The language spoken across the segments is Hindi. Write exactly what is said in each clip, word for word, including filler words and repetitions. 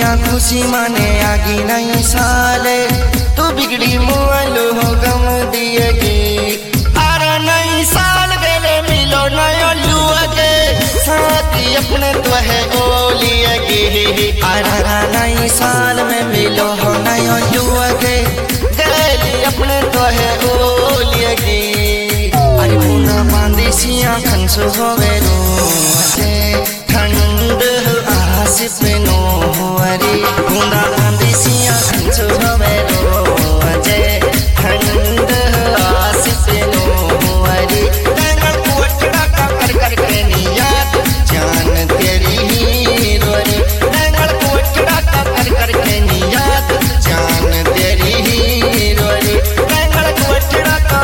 दुनिया खुशी माने आगी नहीं साले तू बिगड़ी मुआलू हो गम दिएगी। अरे नहीं साल गेले मिलो नयो लुअगे साथी अपने तो है ओलिएगी। अरे नहीं साल में मिलो हो नयो लुअगे गेली अपने तो है ओलिएगी। अरे बुना बांधी सिया खनसु होवे रोजे ठंड आसिफ नो अरे बुना बांधी सिया खनसु होवे रोजे ठंड आसिफ नो अरे नंगल कुवटड़ा का कर कर के नियात जान तेरी ही रोरी। नंगल कुवटड़ा का कर कर के नियात जान तेरी ही रोरी। नंगल कुवटड़ा का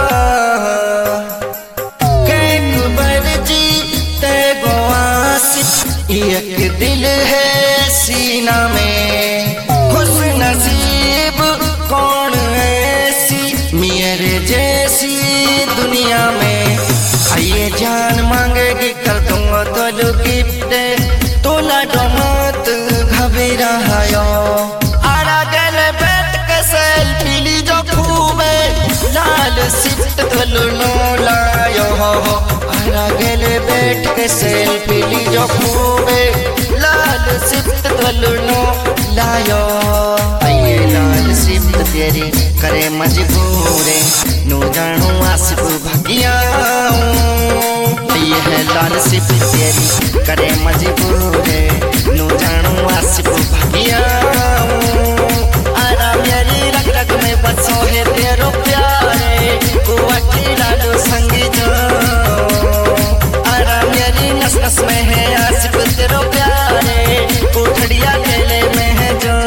एक दिल है सीना में खुश नसीब कौन ऐसी मेरे जैसी दुनिया में। आइए जान मांगेगी कर दूंगा तो लो गिफ्ट तो लाडो मत घबरा हो। आरा गले बैठ के सेल्फी ली जो खूबे लाल सिफ्ट तो लो लायो हो। आरा गले बैठ के सेल्फी ली जो खूबे लाल सिफ्ट तो लो लायो। आइए लाल सिफ्ट तेरी करे मजबूरे नो जानू आसिफ भागिया। ये है लाल सिफ्ट तेरी करे मजबूरे नो जानू आसिफ भागिया। आरा मेरी रग रग में बसो है तेरो प्यारे को अकेला लो संगी जो। आरा मेरी नस नस में है आसिफ तेरो प्यारे कोठड़िया केले में है जो।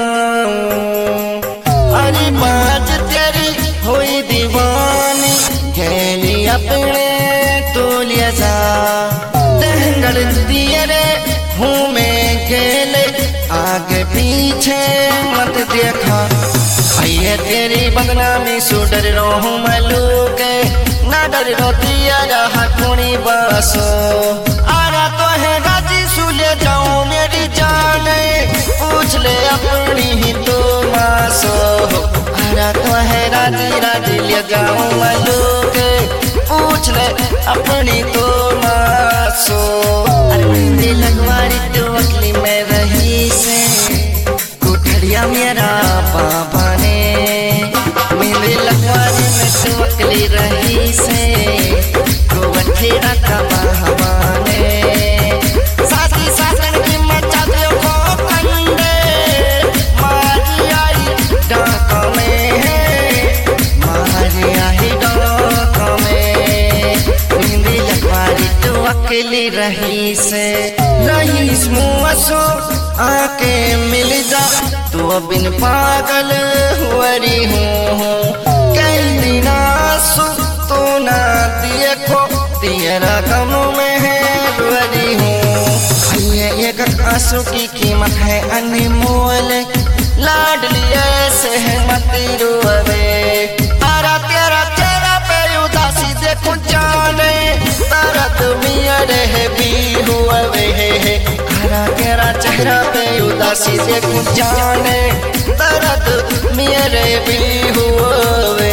अरे बाज तेरी हुई दीवानी खेली अपने तोलिया जा दहंगड़ दिए रे हूँ मैं गेले आगे पीछे मत देखा। आइए तेरी बदनामी सो डर रो मैं लूके ना डर रो दिया रहा कुणी बसो। आरा तो है राजी सुले जाऊं मेरी जाने पूछ ले अपनी ही तो मासो। आरा तो है राजी राजी ले जाऊं मैं लूके पूछ ले अपनी तो मासो। अरे मेहंदी लगवारी तो अगली में रही से कोठड़िया मेरा पापा ने। मेहंदी लगवारी में तो अगली रही से कोठड़ा का बाबा ने। साथी साथन की मचा दो खो कंडे मारी आई डाका में मारी आई डाका में। मेहंदी लगवारी तो अकेली रही से रहीस मुँसो आके मिल जा तो बिन पागल हुरी हूँ। कई दिना सु तो ना देखो तेरा गम में है रुअरी हूँ। ये एक आंसू की कीमत है अनमोल लाडली ऐसे है मती रुअवे। आरा तेरा चेहरा पे उदासी देखो जाने दर्द मेरे है भी हुए है। आरा तेरा चेहरा पे उदासी देखो जाने दर्द मेरे भी हुए।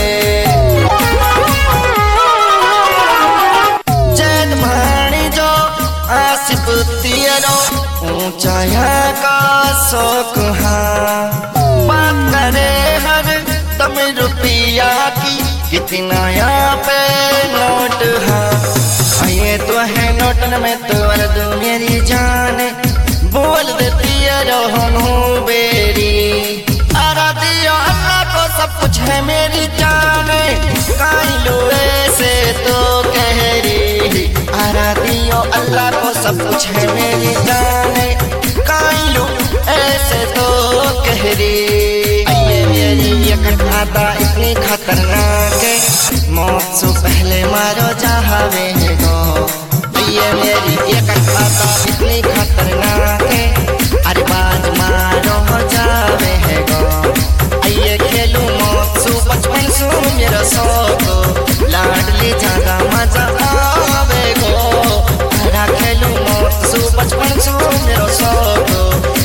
आसिफ तेरो ऊंचाया का शौक हाँ बात करे हर दम रुपया की कितना यहाँ पे नोट हाँ। ये तो है नोटन में तो अर्दू मेरी जान बोल देती है हूँ बेरी। आरा दियो अल्लाह को सब कुछ है मेरी जान काई लो ऐसे तो कह रही। आरा दियो अल्लाह को सब कुछ है मेरी जाने काई लो ऐसे तो कह रही। ये मेरी ये खाता इतनी खतरनाक मौत से पहले मारो चाहवे गो। ये मेरी ये खाता इतनी खतरनाक अरे बाज मारो जावे है गो। आइए खेलू मौत सु बचपन सु मेरा शौक लाडली ज्यादा मजा आवे गो। खेलू मौत सु बचपन सु मेरो शौक जब भी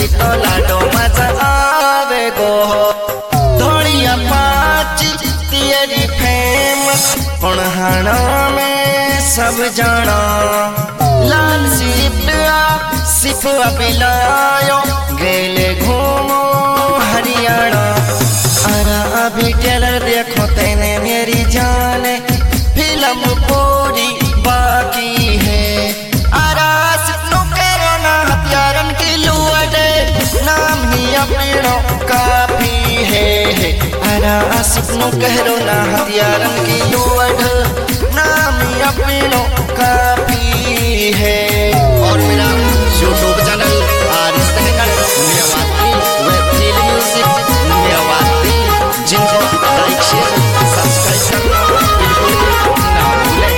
तो लाडो मजा आवे गो धोड़िया पाची तेरी फेमस पुणहाना में सब जाना लाल सिपा सिपा पिलायो गेले घूमो हरियाणा अरा अभी टेलर देखो तेने मेरी जान फिल्म पूरी बाकी है अरा सपनों करो ना हथियारन की लुअडे नाम ही अपनों काफी है अरा सपनों करो ना हथियारन की लुअड नाम ही अपनों काफी है। और मेरा यूट्यूब चैनल आरिस तहकर दुनियावादी वेब फिल्म म्यूजिक दुनियावादी जिनको लाइक शेयर सब्सक्राइब करना बिल्कुल ना भूलें।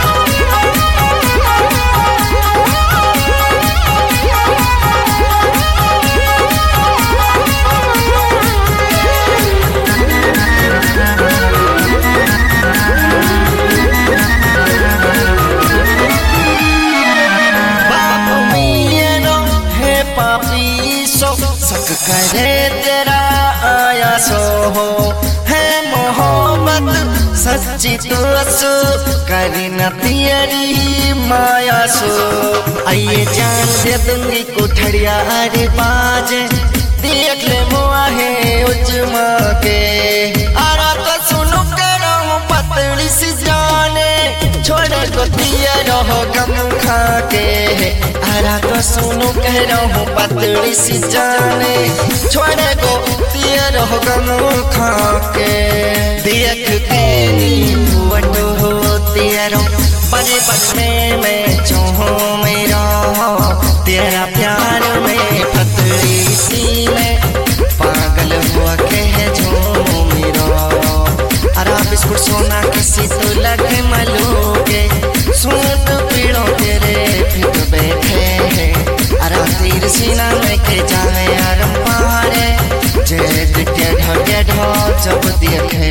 सक करे तेरा आया सो हो है मोहब्बत सच्ची तो सो करी न तेरी माया सो आइए जान दे दूंगी कोठड़िया अरे बाज देख ले मुआ है उजमा के आरा तो सुनो करो पतली सी जाने छोड़ को दिया रहो गम खा के आरा तो सुनो कह रहा हूँ पतली सी जाने छोड़े को दिया रहो गम खा के देख के नीवट हो तेरो बड़े बदले में जो हो मेरा तेरा प्यार में पतली सी में पागल हुआ कह जो मेरा अरा बिस्कुट सोना किसी तो लगे मलोगे सूट पीड़ों तेरे फिर बैठे हैं अरा तीर सीना में के जाए आरम पारे जेद के ढके ढो जब देखे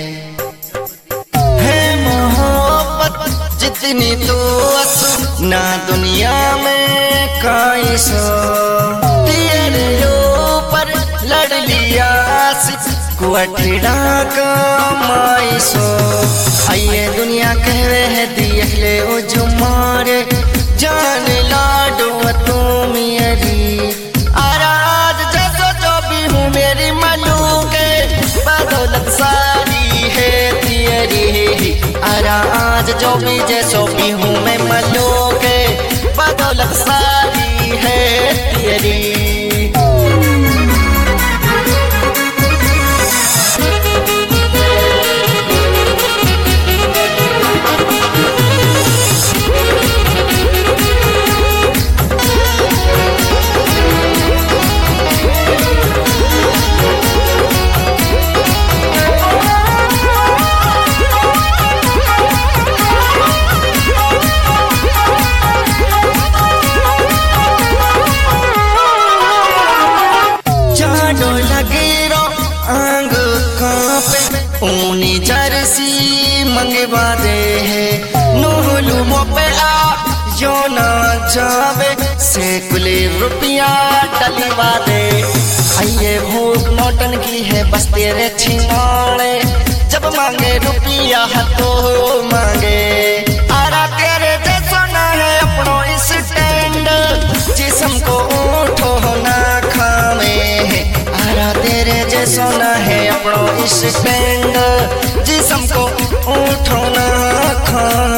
है मोहब्बत जितनी तो असु ना दुनिया में काई सो तेरे ऊपर लड़ लिया कुआठीड़ा का माई सो आइए दुनिया कहवे है देख ले ओ जुमारे जान लाडो तू मेरी आराज जैसो जो भी हूँ मेरी मलू के बदौलत सारी है तेरी आराज जो भी जैसो भी हूँ मैं मलू के बदौलत सारी है तेरी। ऊनी जर्सी मंगवा दे है नूलू मोपे आ जो ना जावे से कुले रुपया डलवा दे आइए भूख नौटन की है बस तेरे छिनाले जब मांगे रुपया तो मांगे आरा तेरे जैसा ना है अपनो स्टैंड जिसम को उठो ना खावे आरा तेरे जैसा ना है अपनो स्टैंड जिसम को उठो ना खा